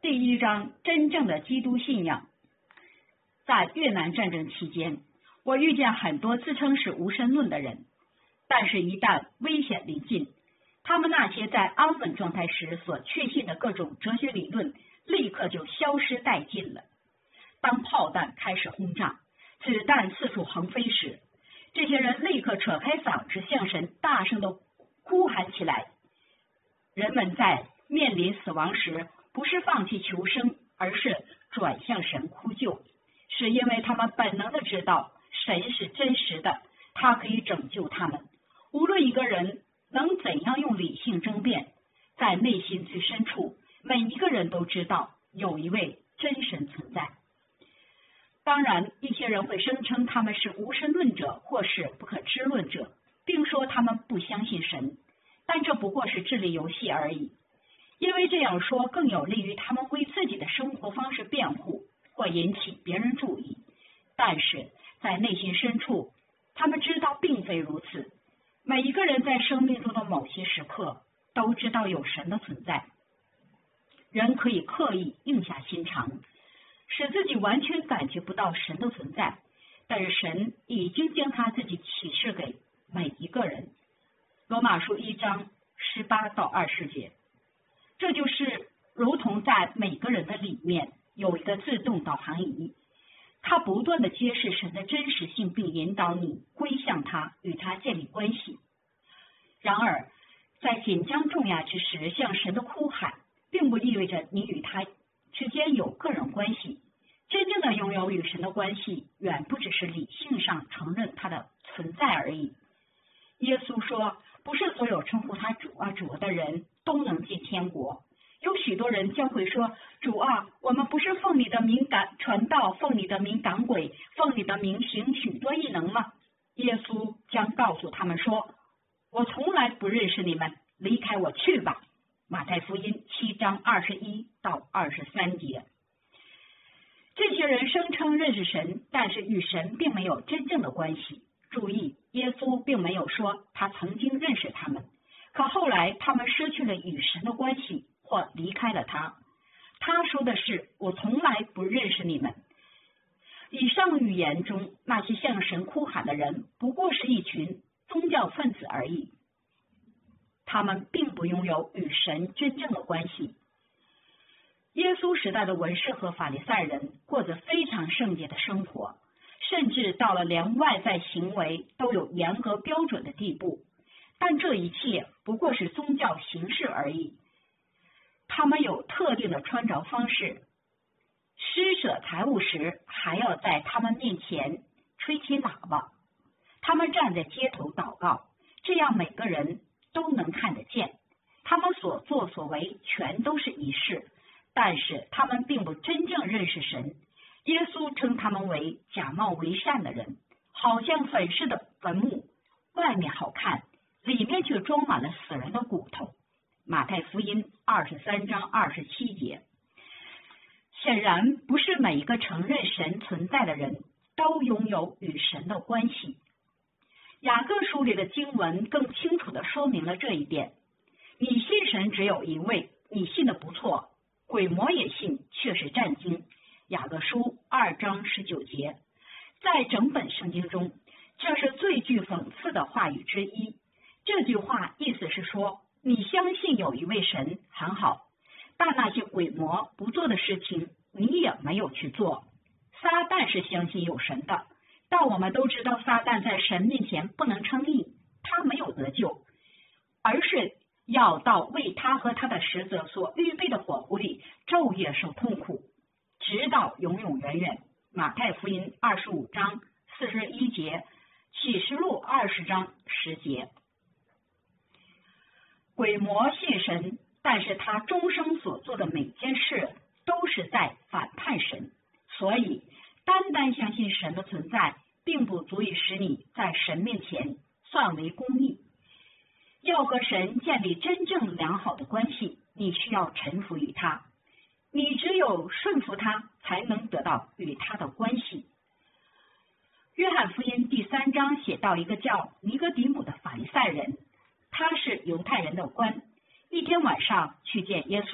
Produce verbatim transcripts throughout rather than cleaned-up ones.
第一章，真正的基督信仰。在越南战争期间，我遇见很多自称是无神论的人，但是一旦危险临近，他们那些在安稳状态时所确信的各种哲学理论立刻就消失殆尽了。当炮弹开始轰炸，子弹四处横飞时，这些人立刻扯开嗓子向神大声地哭喊起来。人们在面临死亡时，不是放弃求生，而是转向神呼救，是因为他们本能的知道神是真实的，他可以拯救他们。无论一个人能怎样用理性争辩，在内心最深处，每一个人都知道有一位真神存在。当然，一些人会声称他们是无神论者或是不可知论者，并说他们不相信神，但这不过是智力游戏而已。因为这样说更有利于他们为自己的生活方式辩护，或引起别人注意。但是在内心深处，他们知道并非如此。每一个人在生命中的某些时刻都知道有神的存在。人可以刻意硬下心肠，使自己完全感觉不到神的存在，但是神已经将他自己启示给每一个人。罗马书一章十八到二十节。这就是如同在每个人的里面有一个自动导航仪，它不断的揭示神的真实性，并引导你归向他，与他建立关系。然而在紧张重压之时向神的哭喊，并不意味着你与他之间有个人关系。真正的拥有与神的关系，远不只是理性上承认他的存在而已。耶稣说，不是所有称呼他主啊主啊的人都能进天国。有许多人将会说，主啊，我们不是奉你的名赶传道，奉你的名赶鬼，奉你的名行许多异能吗？耶稣将告诉他们说，我从来不认识你们，离开我去吧。马太福音七章二十一到二十三节。这些人声称认识神，但是与神并没有真正的关系。注意，耶稣并没有说他曾经认识他们，可后来他们失去了与神的关系，或离开了他。他说的是，我从来不认识你们。以上语言中那些向神哭喊的人，不过是一群宗教分子而已，他们并不拥有与神真正的关系。耶稣时代的文士和法利赛人过着非常圣洁的生活，甚至到了连外在行为都有严格标准的地步，但这一切不过是宗教形式而已。他们有特定的穿着方式，施舍财物时还要在他们面前吹起喇叭。他们站在街头祷告，这样每个人都能看得见。他们所作所为全都是仪式，但是他们并不真正认识神。耶稣称他们为假冒为善的人，好像粉饰的坟墓，外面好看，里面却装满了死人的骨头。马太福音二十三章二十七节。显然不是每一个承认神存在的人都拥有与神的关系。雅各书里的经文更清楚地说明了这一点。你信神只有一位，你信的不错，鬼魔也信，却是战惊。雅各书二章十九节。在整本圣经中，这是最具讽刺的话语之一。这句话意思是说，你相信有一位神很好，但那些鬼魔不做的事情你也没有去做。撒旦是相信有神的，但我们都知道撒旦在神面前不能称义，他没有得救，而是要到为他和他的使者所预备的火湖里昼夜受痛苦，直到永永远远。马太福音二十五章四十一节，启示录二十章十节。鬼魔信神，但是他终生所做的每件事都是在反叛神，所以单单相信神的存在，并不足以使你在神面前算为公义。要和神建立真正良好的关系，你需要臣服于他，你只有顺服他，才能得到与他的关系。约翰福音第三章写到一个叫尼哥底母的法利赛人，他是犹太人的官，一天晚上去见耶稣，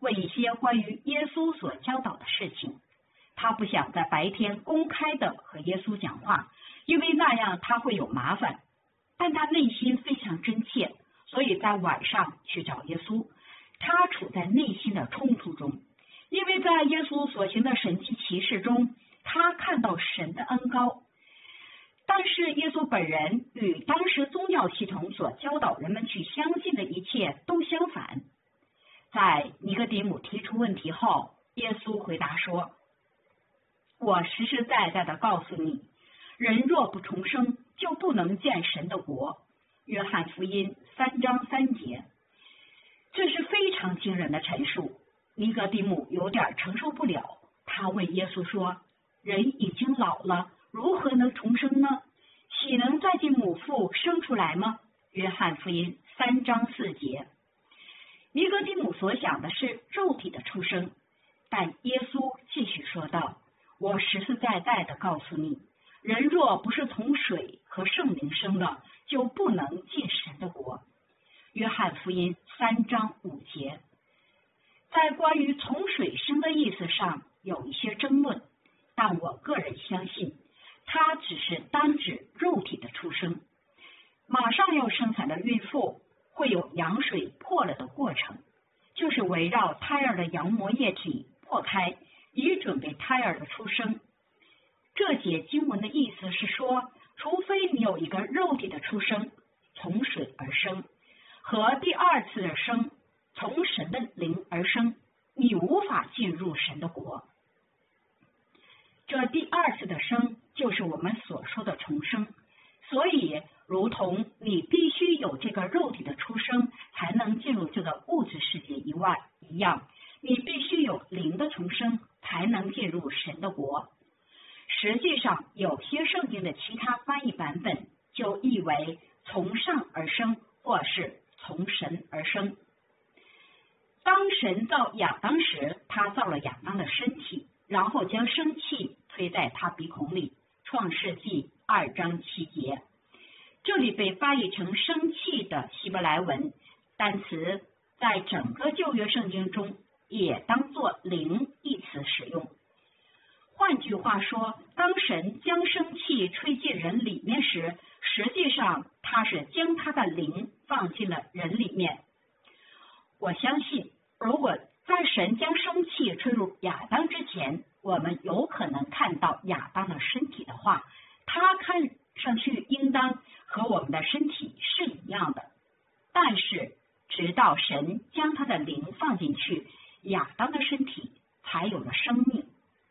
问一些关于耶稣所教导的事情。他不想在白天公开的和耶稣讲话，因为那样他会有麻烦。但他内心非常真切，所以在晚上去找耶稣。他处在内心的冲突中，因为在耶稣所行的神迹奇事中，他看到神的恩膏。但是耶稣本人与当时宗教系统所教导人们去相信的一切都相反。在尼哥底母提出问题后，耶稣回答说：我实实在在的告诉你，人若不重生，就不能见神的国。约翰福音三章三节。这是非常惊人的陈述。尼哥底母有点承受不了，他问耶稣说：人已经老了，如何能重生呢？岂能再进母腹生出来吗？约翰福音三章四节。尼哥底母所想的是肉体的出生，但耶稣继续说道：我实实在在的告诉你，人若不是从水和圣灵生的，就不能进神的国。约翰福音三章五节。在关于从水生的意思上有一些争论，但我个人相信它只是单指肉体的出生。马上要生产的孕妇会有羊水破了的过程，就是围绕胎儿的羊膜液体破开，以准备胎儿的出生。这节经文的意思是说，除非你有一个肉体的出生，从水而生，和第二次的生，从神的灵而生，你无法进入神的国。这第二次的生就是我们所说的重生，所以如同你必须有这个肉体的出生才能进入这个物质世界以外一样，你必须有灵的重生才能进入神的国。实际上有些圣经的其他翻译版本就译为从上而生，或是从神而生。当神造亚当时，他造了亚当的身体，然后将生气吹在他鼻孔里。创世纪二章七节。这里被翻译成生气的希伯来文单词，在整个旧约圣经中也当作灵一词使用。换句话说，当神将生气吹进人里面时，实际上他是将他的灵放进了人里面。我相信，如果在神将生气吹入亚当之前，我们有可能看到亚当的身体的话，他看上去应当和我们的身体是一样的。但是直到神将他的灵放进去，亚当的身体才有了生命。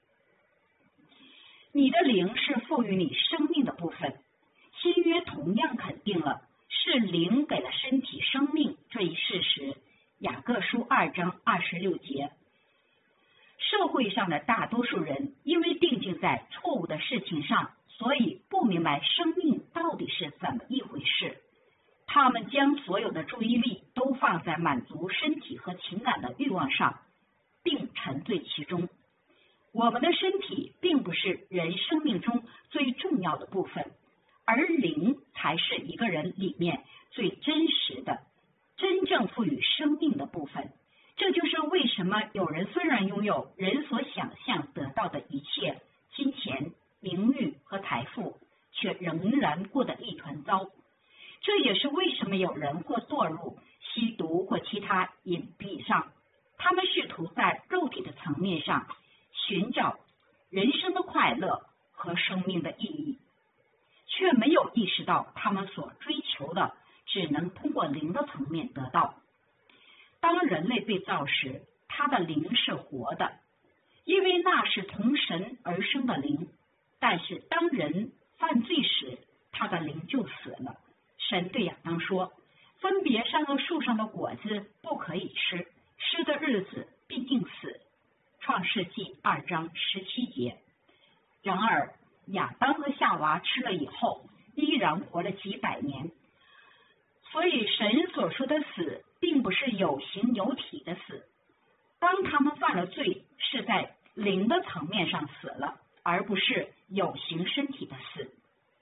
你的灵是赋予你生命的部分。新约同样肯定了是灵给了身体生命这一事实。雅各书二章二十六节。社会上的大多数人因为定睛在错误的事情上，所以不明白生命到底是怎么一回事。他们将所有的注意力都放在满足身体和情感的欲望上，并沉醉其中。我们的身体并不是人生命中最重要的部分，而灵才是一个人里面最真实的、真正赋予生命的部分。这就是为什么有人虽然拥有人所想象得到的一切金钱、名誉和财富，却仍然过得一团糟。这也是为什么有人或堕入吸毒或其他隐蔽上，他们试图在肉体的层面上寻找人生的快乐和生命的意义，却没有意识到他们所追求的只能通过灵的层面得到。当人类被造时，他的灵是活的，因为那是从神而生的灵。但是当人犯罪时，他的灵就死了。神对亚当说，分别善恶树上的果子不可以吃，吃的日子必定死。创世纪二章十七节。然而亚当和夏娃吃了以后，依然活了几百年。所以神所说的死，并不是有形有体的死。当他们犯了罪，是在灵的层面上死了，而不是有形身体的死。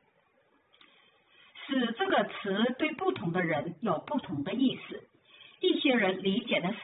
死这个词对不同的人有不同的意思。一些人理解的死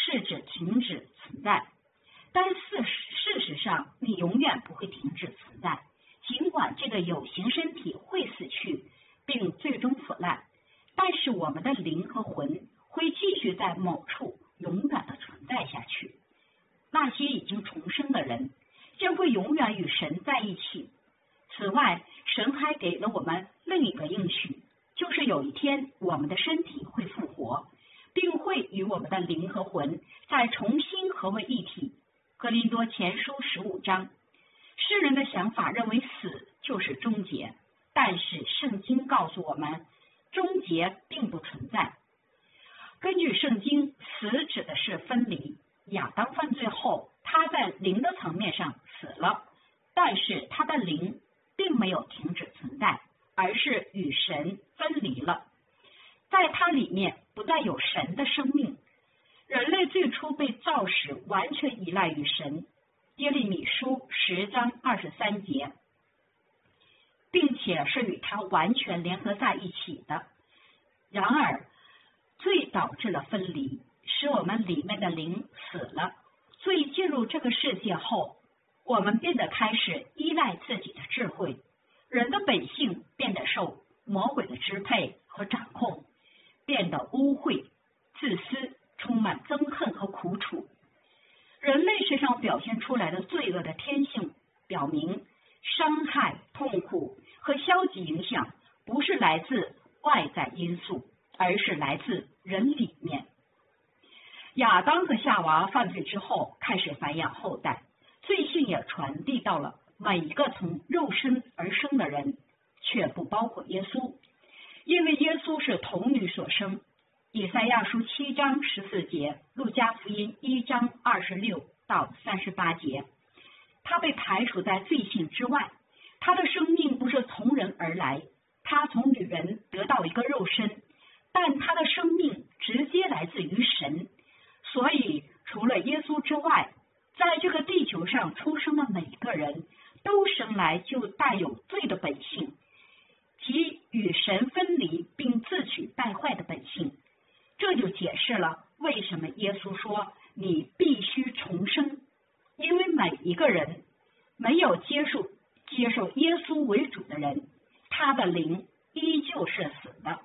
是指停止存在，但事事实上你永远不会停止存在。尽管这个有形身体会死去并最终腐烂，但是我们的灵和魂会继续在某处永远的存在下去。那些已经重生的人将会永远与神在一起。此外，神还给了我们另一个应许，就是有一天我们的身体会复活，并会与我们的灵和魂再重新合为一体。哥林多前书十五章。世人的想法认为死就是终结，但是圣经告诉我们，终结并不存在。根据圣经，死指的是分离。亚当犯罪后，他在灵的层面上死了，但是他的灵并没有停止存在，而是与神分离了。在它里面不再有神的生命。人类最初被造时完全依赖于神，耶利米书十章二十三节，并且是与他完全联合在一起的。然而，罪导致了分离，使我们里面的灵死了。罪进入这个世界后，我们变得开始依赖自己的智慧，人的本性变得受魔鬼的支配和掌控，变得污秽、自私，充满憎恨和苦楚。人类身上表现出来的罪恶的天性，表明伤害、痛苦和消极影响不是来自外在因素，而是来自人里面。亚当和夏娃犯罪之后，开始繁衍后代，罪性也传递到了每一个从肉身而生的人，却不包括耶稣，因为耶稣是童女所生。以赛亚书七章十四节，路加福音一章二十六到三十八节，他被排除在罪性之外。他的生命不是从人而来，他从女人得到一个肉身，但他的生命直接来自于神。所以除了耶稣之外，在这个地球上出生的每一个人都生来就带有罪的本性，即与神分离并自取败坏的本性。这就解释了为什么耶稣说你必须重生，因为每一个人没有接受接受耶稣为主的人，他的灵依旧是死的。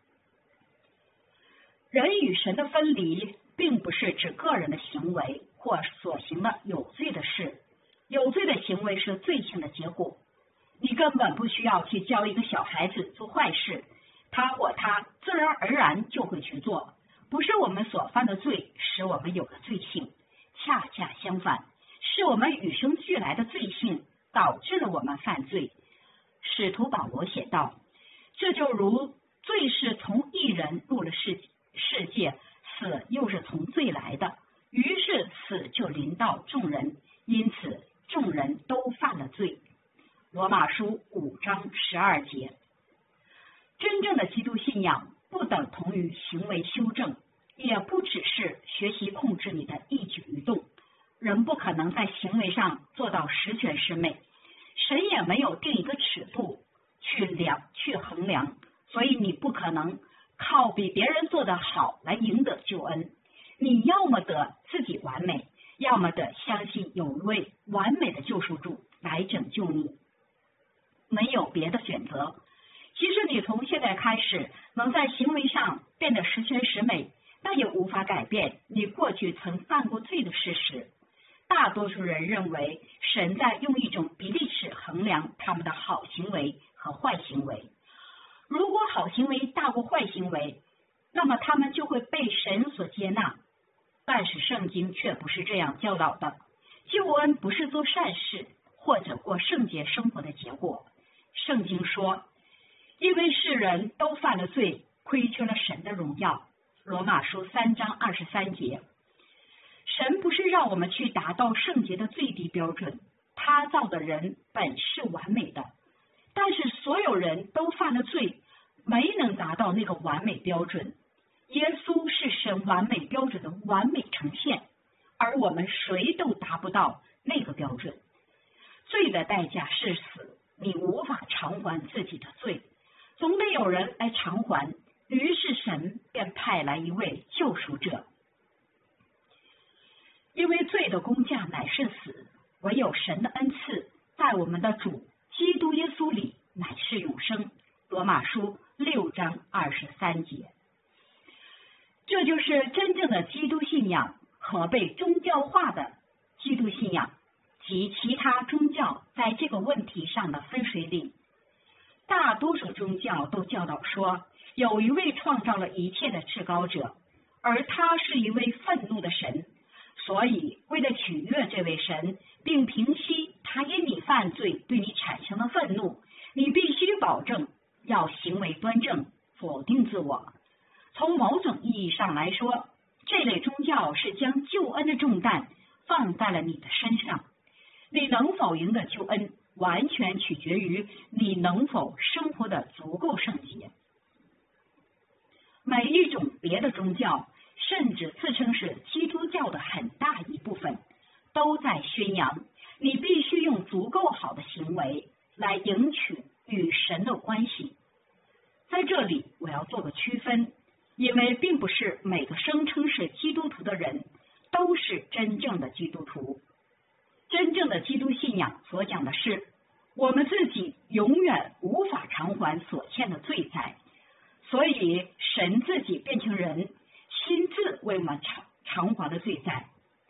人与神的分离并不是指个人的行为或所行的有罪的事，有罪的行为是罪性的结果。你根本不需要去教一个小孩子做坏事，他或他自然而然就会去做。不是我们所犯的罪使我们有了罪性，恰恰相反，是我们与生俱来的罪性导致了我们犯罪。使徒保罗写道，这就如罪是从一人入了世世界，死又是从罪来的，于是死就临到众人，因此众人都犯了罪。罗马书五章十二节。真正的基督信仰不等同于行为修正，也不只是学习控制你的一举一动。人不可能在行为上做到十全十美，神也没有定一个尺度去量去衡量，所以你不可能靠比别人做得好来赢得救恩。你要么得自己完美，要么得相信有一位完美的救赎主来拯救你，没有别的选择。即使你从现在开始能在行为上变得十全十美，但也无法改变你过去曾犯过罪的事实。大多数人认为神在用一种比例尺衡量他们的好行为和坏行为。如果好行为大过坏行为，那么他们就会被神所接纳。但是圣经却不是这样教导的。救恩不是做善事或者过圣洁生活的结果。圣经说，因为世人都犯了罪，亏缺了神的荣耀。罗马书三章二十三节。神不是让我们去达到圣洁的最低标准，他造的人本是完美的，但是所有人都犯了罪，没能达到那个完美标准。耶稣是神完美标准的完美呈现，而我们谁都达不到那个标准。罪的代价是死，你无法偿还自己的罪，总得有人来偿还，于是神便派来一位救赎者。 的工价乃是死，唯有神的恩赐在我们的主基督耶稣里乃是永生。罗马书六章二十三节。这就是真正的基督信仰和被宗教化的基督信仰及其他宗教在这个问题上的分水岭。大多数宗教都教导说，有一位创造了一切的至高者，而他是一位愤怒的神，所以为了取悦这位神，并平息他因你犯罪对你产生的愤怒，你必须保证要行为端正，否定自我。从某种意义上来说，这类宗教是将救恩的重担放在了你的身上。你能否赢得救恩，完全取决于你能否生活的足够圣洁。每一种别的宗教，甚至自称是基督教的很大一部分，都在宣扬你必须用足够好的行为来赢取与神的关系。在这里我要做个区分，因为并不是每个声称是基督徒的人都是真正的基督徒。真正的基督信仰所讲的是，我们自己永远无法偿还所欠的罪债，所以神自己变成人，亲自为我们偿偿还了罪债。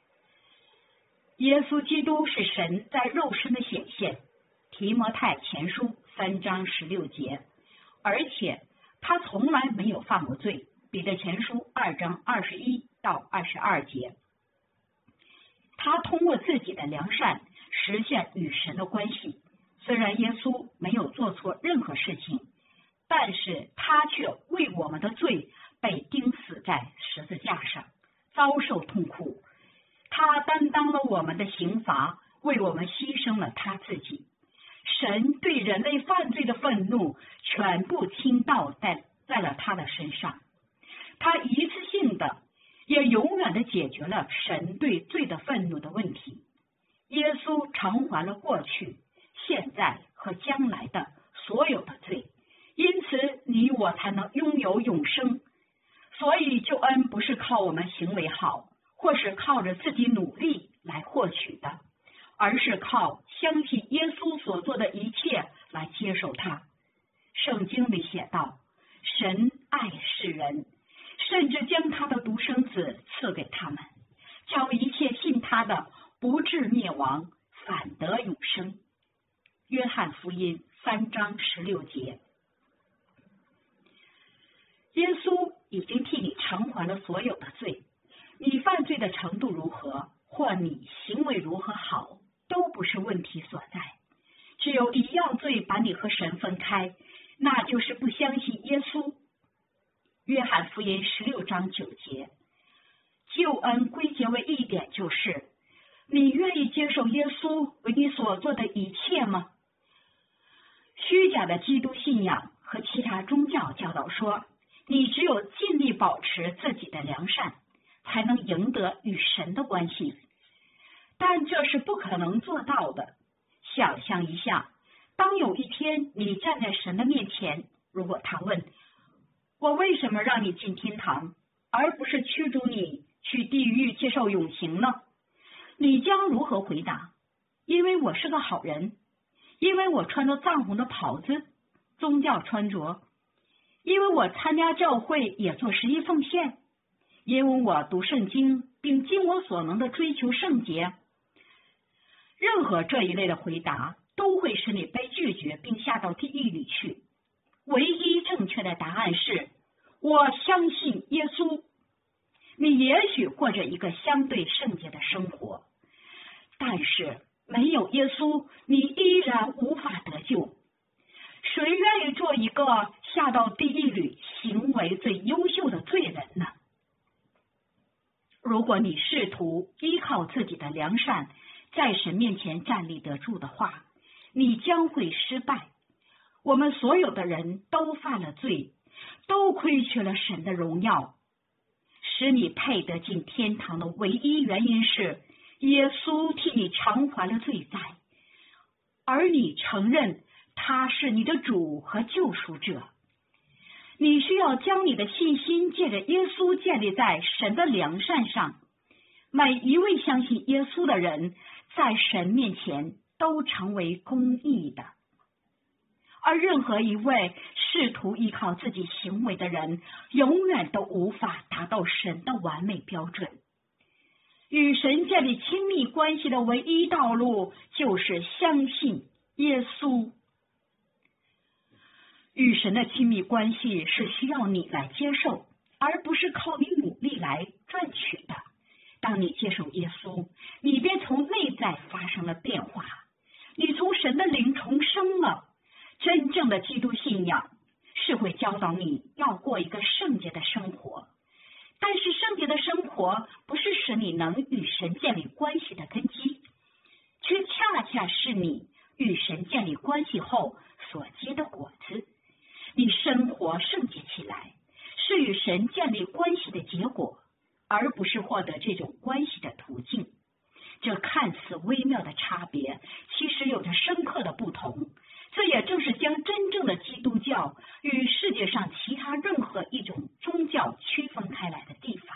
耶稣基督是神在肉身的显现，提摩太前书三章十六节，而且他从来没有犯过罪，彼得前书二章二十一到二十二节。他通过自己的良善实现与神的关系，虽然耶稣没有做错任何事情，但是他却为我们的罪被钉死在十字架上，遭受痛苦。他担当了我们的刑罚，为我们牺牲了他自己。神对人类犯罪的愤怒全部倾倒在在了他的身上，他一次性的也永远的解决了神对罪的愤怒的问题。耶稣偿还了过去、现在和将来的所有的罪，因此你我才能拥有永生。所以救恩不是靠我们行为好，或是靠着自己努力来获取的，而是靠相信耶稣所做的一切来接受它。圣经里写道，神爱世人，甚至将他的独生子赐给他们，叫一切信他的不至灭亡，反得永生。约翰福音三章十六节。耶稣已经替你偿还了所有的罪，你犯罪的程度如何，或你行为如何好，都不是问题所在。只有一样罪把你和神分开，那就是不相信耶稣。约翰福音十六章九节。救恩归结为一点，就是你愿意接受耶稣为你所做的一切吗？虚假的基督信仰和其他宗教教导说，你只有尽力保持自己的良善，才能赢得与神的关系。但这是不可能做到的。想象一下，当有一天你站在神的面前，如果他问，我为什么让你进天堂，而不是驱逐你去地狱接受永刑呢？你将如何回答？因为我是个好人，因为我穿着藏红的袍子，宗教穿着，因为我参加教会也做十一奉献，因为我读圣经并尽我所能的追求圣洁。任何这一类的回答都会使你被拒绝并下到地狱里去。唯一正确的答案是，我相信耶稣。你也许过着一个相对圣洁的生活，但是没有耶稣，你依然无法得救。谁愿意做一个下到地狱里行为最优秀的罪人呢？如果你试图依靠自己的良善在神面前站立得住的话，你将会失败。我们所有的人都犯了罪，都亏缺了神的荣耀。使你配得进天堂的唯一原因是，耶稣替你偿还了罪债，而你承认他是你的主和救赎者。你需要将你的信心借着耶稣建立在神的良善上， 每一位相信耶稣的人，在神面前都成为公义的。而任何一位试图依靠自己行为的人，永远都无法达到神的完美标准。与神建立亲密关系的唯一道路，就是相信耶稣。与神的亲密关系是需要你来接受，而不是靠你努力来赚取的。当你接受耶稣，你便从内在发生了变化，你从神的灵重生了。真正的基督信仰是会教导你要过一个圣洁的生活，但是圣洁的生活不是使你能与神建立关系的根基，却恰恰是你与神建立关系后所结的果子。你生活圣洁起来，是与神建立关系的结果，而不是获得这种关系的途径。这看似微妙的差别，其实有着深刻的不同。这也正是将真正的基督教与世界上其他任何一种宗教区分开来的地方。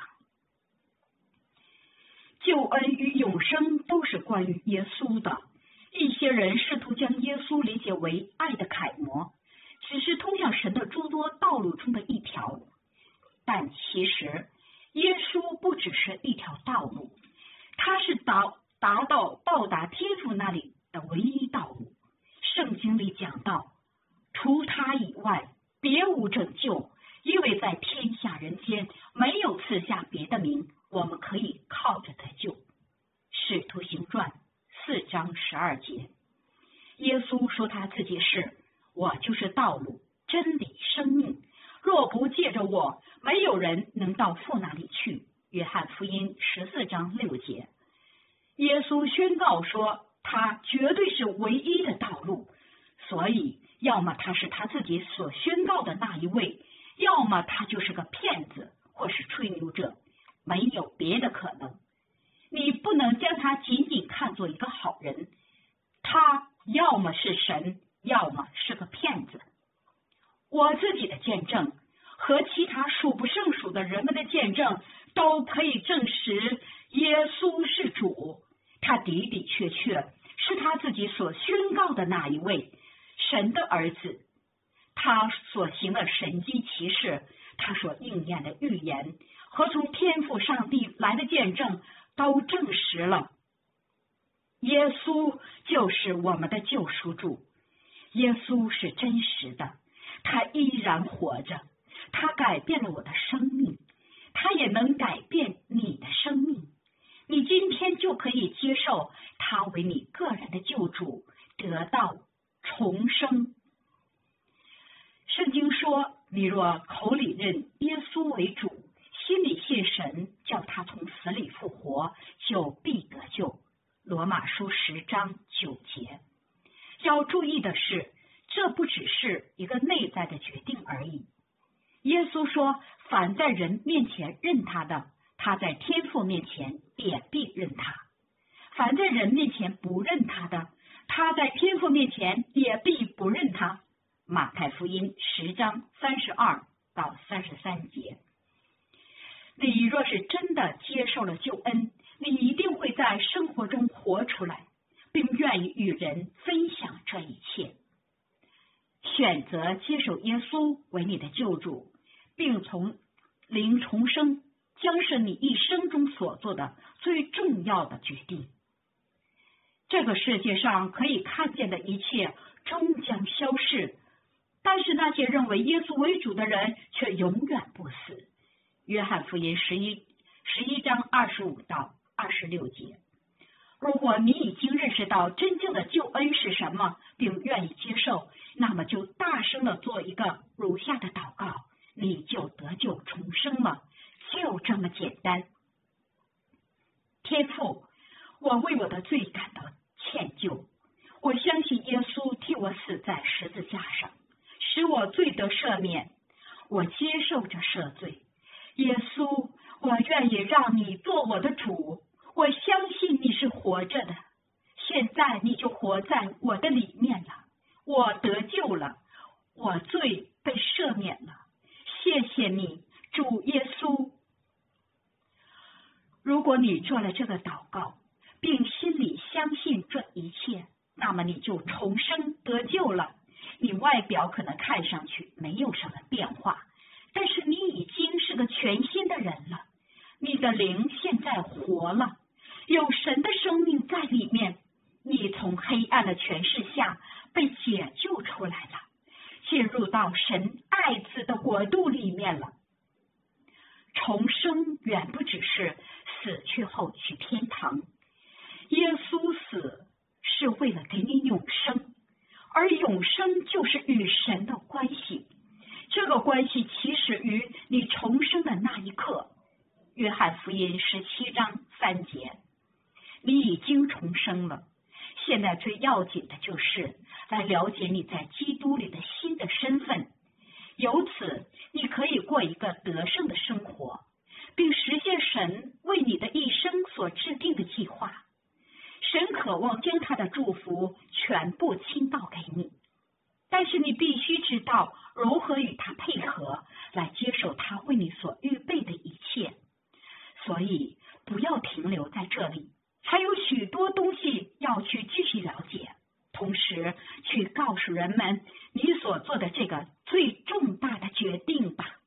救恩与永生都是关于耶稣的。一些人试图将耶稣理解为爱的楷模，只是通向神的诸多道路中的一条。但其实，耶稣不只是一条道路，它是达达到到达天父那里的唯一道路。圣经里讲到，除他以外别无拯救，因为在天下人间没有赐下别的名，我们可以靠着得救。使徒行传四章十二节。耶稣说他自己是，我就是道路、真理、生命，若不借着我，没有人能到父那里去。约翰福音十四章六节。耶稣宣告说，他绝对是唯一的道路，所以要么他是他自己所宣告的那一位，要么他就是个骗子或是吹牛者，没有别的可能。你不能将他仅仅看作一个好人，他要么是神，要么是个骗子。我自己的见证和其他数不胜数的人们的见证都可以证实耶稣是主，他的的确确是他自己所宣告的那一位，神的儿子。他所行的神迹奇事，他所应验的预言和从天父上帝来的见证都证实了耶稣就是我们的救赎主。耶稣是真实的，他依然活着，他改变了我的生命，他也能改变你的生命。你今天就可以接受他为你个人的救主，得到重生。圣经说，你若口里认耶稣为主，心里信神叫他从死里复活，就必得救。罗马书十章九节。要注意的是，这不只是一个内在的决定而已。耶稣说，凡在人面前认他的，他在天父面前也必认他；凡在人面前不认他的，他在天父面前也必不认他。马太福音十章三十二到三十三节。你若是真的接受了救恩，你一定会在生活中活出来，并愿意与人分享这一切。选择接受耶稣为你的救主，并从灵重生，将是你一生中所做的最重要的决定。这个世界上可以看见的一切终将消逝，但是那些认为耶稣为主的人却永远不死。约翰福音十一十一章二十五到二十六节。如果你已经认识到真正的救恩是什么，并愿意接受，那么就大声的做一个如下的祷告，你就得救重生了，就这么简单。天父，我为我的罪感到歉疚，我相信耶稣替我死在十字架上，使我罪得赦免，我接受着赦罪。耶稣，我愿意让你做我的主，我相信你是活着的，现在你就活在我的里面了，我得救了，我罪被赦免了，谢谢你，主耶稣。 如果你做了这个祷告，并心里相信这一切，那么你就重生得救了。你外表可能看上去没有什么变化，但是你已经是个全新的人了。你的灵现在活了，有神的生命在里面。你从黑暗的权势下被解救出来了，进入到神爱子的国度里面了。重生远不只是死去后去天堂，耶稣死是为了给你永生，而永生就是与神的关系。这个关系起始于你重生的那一刻。约翰福音十七章三节，你已经重生了。现在最要紧的就是来了解你在基督里的新的身份，由此你可以过一个得胜的生活，并实现神为你的一生所制定的计划。神渴望将他的祝福全部倾倒给你，但是你必须知道如何与他配合，来接受他为你所预备的一切。所以不要停留在这里，还有许多东西要去继续了解，同时去告诉人们你所做的这个最重大的决定吧。